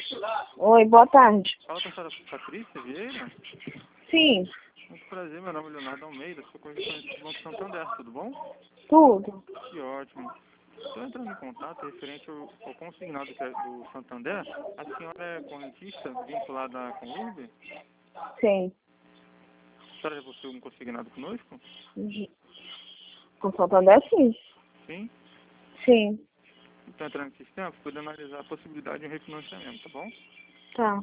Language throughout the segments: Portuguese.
Oi, boa tarde. Fala com a senhora Patrícia Vieira? Sim, Muito prazer, meu nome é Leonardo Almeida, sou correspondente do Banco Santander, tudo bom? tudo. Que ótimo. Estou entrando em contato referente ao consignado que é do Santander. A senhora é correntista vinculada com o IRB? Sim. A senhora já possui um consignado conosco? Com Santander, sim. Sim? Sim. Estou entrando no sistema para poder analisar a possibilidade de um refinanciamento, tá bom? Tá.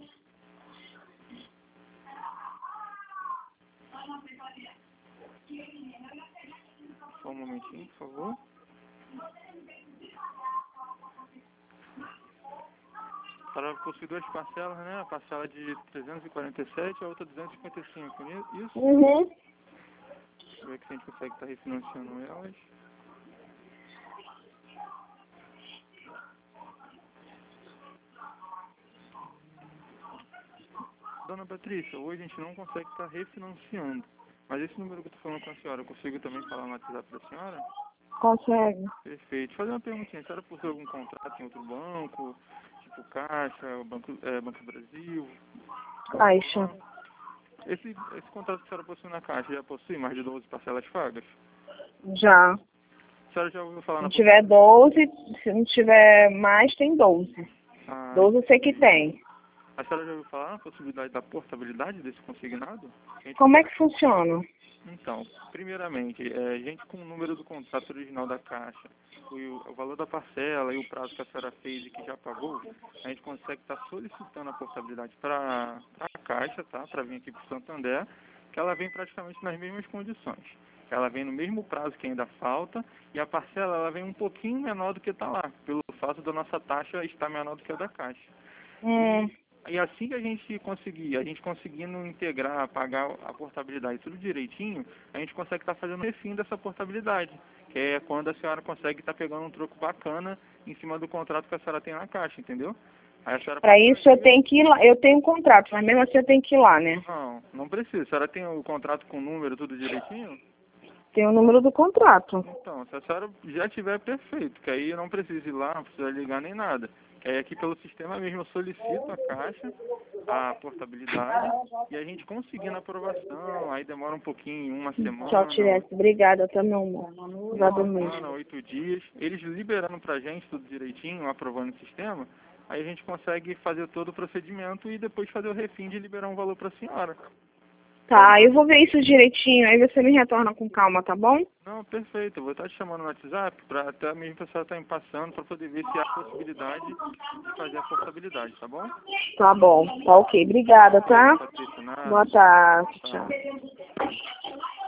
Só um momentinho, por favor. A senhora possui duas parcelas, né? A parcela de 347 e a outra 255, isso? Uhum. Deixa eu ver aqui se a gente consegue estar refinanciando elas. Dona Patrícia, hoje a gente não consegue estar refinanciando. Mas esse número que eu estou falando com a senhora, eu consigo também falar no WhatsApp da senhora? Consegue. Perfeito. Fazer uma perguntinha. A senhora possui algum contrato em outro banco? Tipo Caixa, Banco Brasil? Caixa. Esse contrato que a senhora possui na Caixa já possui mais de 12 parcelas pagas? Já. A senhora já ouviu falar Se na não tiver 12, se não tiver mais, tem 12. Ah, 12 eu sei que tem. a senhora já ouviu falar na possibilidade da portabilidade desse consignado? Como é que funciona? Então, primeiramente, a gente com o número do contrato original da Caixa, o valor da parcela e o prazo que a senhora fez e que já pagou, a gente consegue estar solicitando a portabilidade para a Caixa, tá? Para vir aqui para o Santander, que ela vem praticamente nas mesmas condições. Ela vem no mesmo prazo que ainda falta e a parcela ela vem um pouquinho menor do que está lá, pelo fato da nossa taxa estar menor do que a da Caixa. E assim que a gente conseguir, a gente conseguindo integrar, pagar a portabilidade tudo direitinho, a gente consegue estar fazendo o refim dessa portabilidade, que é quando a senhora consegue estar pegando um troco bacana em cima do contrato que a senhora tem na Caixa, entendeu? Aí a senhora Para pode isso eu fazer... tenho que ir lá. Eu tenho um contrato, mas mesmo assim eu tenho que ir lá, né? Não, não precisa. A senhora tem o contrato com o número tudo direitinho? Tem o número do contrato. Então, se a senhora já tiver perfeito, que aí não precisa ir lá, não precisa ligar nem nada. Que aí aqui pelo sistema mesmo eu solicito a Caixa, a portabilidade, e a gente conseguindo a aprovação, aí demora um pouquinho, uma Tchau, semana, Tirese. Obrigada, tá, meu amor. Já dormi. 8 dias, eles liberando pra gente tudo direitinho, aprovando o sistema, aí a gente consegue fazer todo o procedimento e depois fazer o refim de liberar um valor pra senhora. Tá, eu vou ver isso direitinho, aí você me retorna com calma, tá bom? Não, perfeito. Eu vou estar te chamando no WhatsApp para até mesmo o pessoal estar me passando para poder ver se há possibilidade de fazer a portabilidade, tá bom? Tá bom, tá ok. Obrigada, tá? Patrícia, nada. Boa tarde, Tá. tchau.